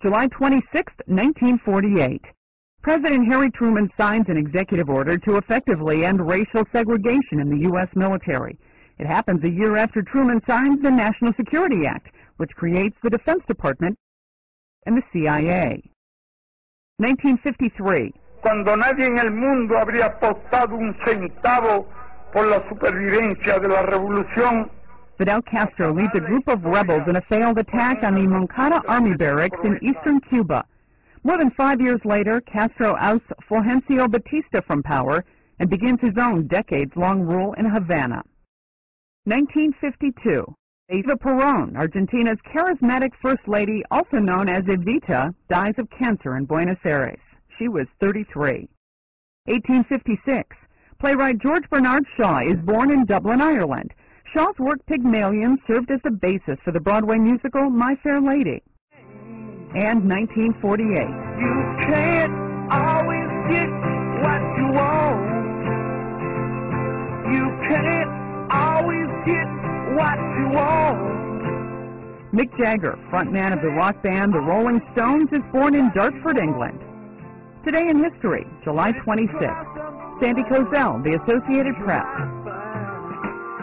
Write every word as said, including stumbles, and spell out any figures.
July twenty-sixth, nineteen forty-eight. President Harry Truman signs an executive order to effectively end racial segregation in the U S military. It happens a year after Truman signs the National Security Act, which creates the Defense Department and the C I A. nineteen fifty-three. Cuando nadie en el mundo habría apostado un centavo por la supervivencia de la revolución, Fidel Castro leads a group of rebels in a failed attack on the Moncada army barracks in eastern Cuba. More than five years later, Castro ousts Fulgencio Batista from power and begins his own decades-long rule in Havana. nineteen fifty-two. Eva Perón, Argentina's charismatic first lady, also known as Evita, dies of cancer in Buenos Aires. She was thirty-three. eighteen fifty-six. Playwright George Bernard Shaw is born in Dublin, Ireland. Shaw's work Pygmalion served as the basis for the Broadway musical My Fair Lady. And nineteen forty-eight. You can't always get what you want. You can't always get what you want. Mick Jagger, frontman of the rock band The Rolling Stones, is born in Dartford, England. Today in history, July twenty-sixth. Sandy Kozel, The Associated Press.